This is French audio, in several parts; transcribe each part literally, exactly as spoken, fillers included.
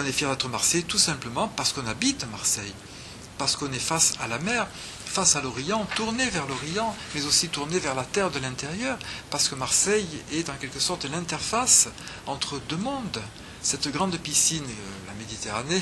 On est fier d'être Marseillais tout simplement parce qu'on habite Marseille, parce qu'on est face à la mer, face à l'Orient, tourné vers l'Orient, mais aussi tourné vers la terre de l'intérieur, parce que Marseille est en quelque sorte l'interface entre deux mondes. Cette grande piscine, euh, la Méditerranée,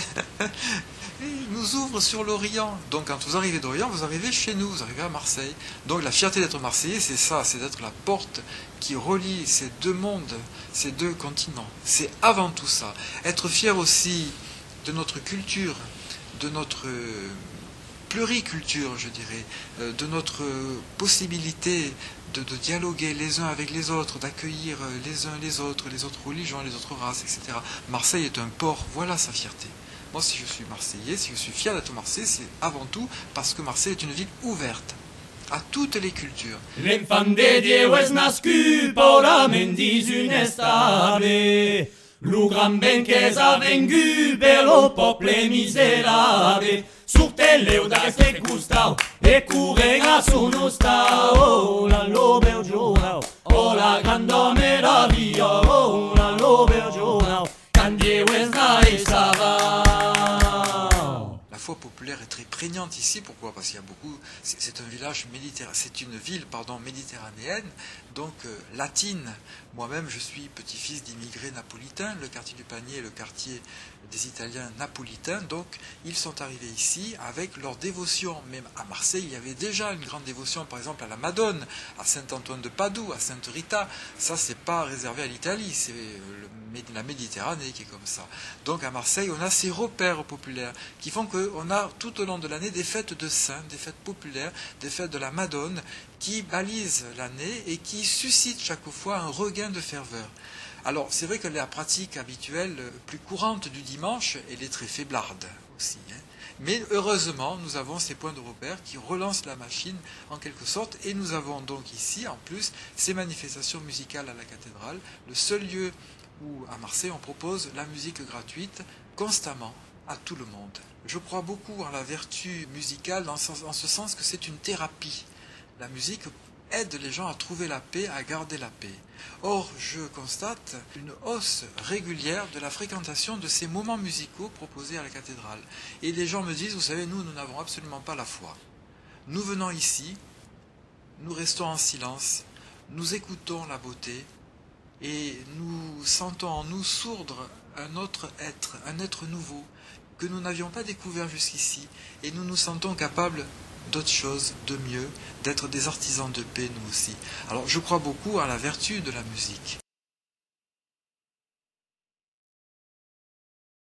nous ouvre sur l'Orient. Donc quand vous arrivez d'Orient, vous arrivez chez nous, vous arrivez à Marseille. Donc la fierté d'être Marseillais, c'est ça, c'est d'être la porte qui relie ces deux mondes, ces deux continents. C'est avant tout ça. Être fier aussi de notre culture, de notre pluriculture, je dirais, de notre possibilité de, de dialoguer les uns avec les autres, d'accueillir les uns les autres, les autres religions, les autres races, et cetera. Marseille est un port, voilà sa fierté. Moi, si je suis Marseillais, si je suis fier d'être Marseillais, c'est avant tout parce que Marseille est une ville ouverte a toutes les cultures. L'infant de Dieu est nascut paurament dins une estable. Lo gran ben que s'ha vengut per lo poble miserable. Surtelleu d'aquest costat e corrent a son hostal. Oh, la l'aubergiona, oh, la grande meraviglia, oh, la l'aubergiona, quand Dieu est naissava. La foi populaire est très prégnante ici. Pourquoi? Parce qu'il y a beaucoup. C'est, c'est un village méditerranéen. C'est une ville, pardon, méditerranéenne, donc euh, latine. Moi-même, je suis petit-fils d'immigrés napolitains. Le quartier du Panier est le quartier des Italiens napolitains. Donc, ils sont arrivés ici avec leur dévotion. Même à Marseille, il y avait déjà une grande dévotion, par exemple à la Madone, à Saint-Antoine de Padoue, à Sainte Rita. Ça, c'est pas réservé à l'Italie. C'est le la Méditerranée qui est comme ça. Donc à Marseille, on a ces repères populaires qui font qu'on a tout au long de l'année des fêtes de saints, des fêtes populaires, des fêtes de la Madone qui balisent l'année et qui suscitent chaque fois un regain de ferveur. Alors c'est vrai que la pratique habituelle plus courante du dimanche, elle est très faiblarde aussi. Hein. Mais heureusement, nous avons ces points de repère qui relancent la machine en quelque sorte. Et nous avons donc ici, en plus, ces manifestations musicales à la cathédrale, le seul lieu où à Marseille on propose la musique gratuite constamment à tout le monde. Je crois beaucoup en la vertu musicale dans ce, en ce sens que c'est une thérapie. La musique aide les gens à trouver la paix, à garder la paix. Or, je constate une hausse régulière de la fréquentation de ces moments musicaux proposés à la cathédrale. Et les gens me disent, vous savez, nous, nous n'avons absolument pas la foi. Nous venons ici, nous restons en silence, nous écoutons la beauté, et nous sentons en nous sourdre un autre être, un être nouveau, que nous n'avions pas découvert jusqu'ici, et nous nous sentons capables d'autre chose, de mieux, d'être des artisans de paix nous aussi. Alors je crois beaucoup à la vertu de la musique.